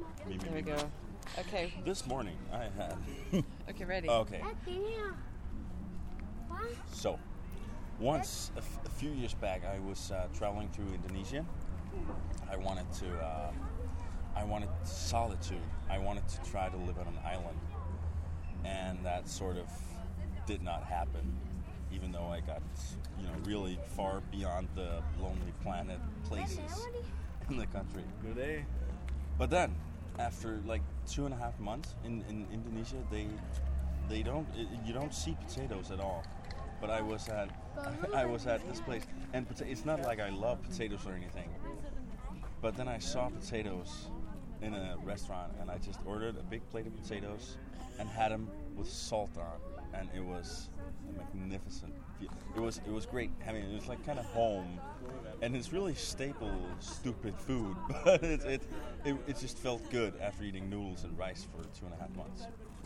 There we go. Okay. This morning I had. Okay, ready. Okay. So, once a few years back, I was traveling through Indonesia. I wanted solitude. I wanted to try to live on an island, and that sort of did not happen. Even though I got, really far beyond the Lonely Planet places in the country. Good day. But then, after like 2.5 months in Indonesia, you don't see potatoes at all. But I was at this place, and it's not like I love potatoes or anything. But then I saw potatoes in a restaurant, and I just ordered a big plate of potatoes and had them with salt on, and it was a magnificent. It was great. I mean, it was like kind of home, and it's really staple, stupid food, but it just felt good after eating noodles and rice for 2.5 months.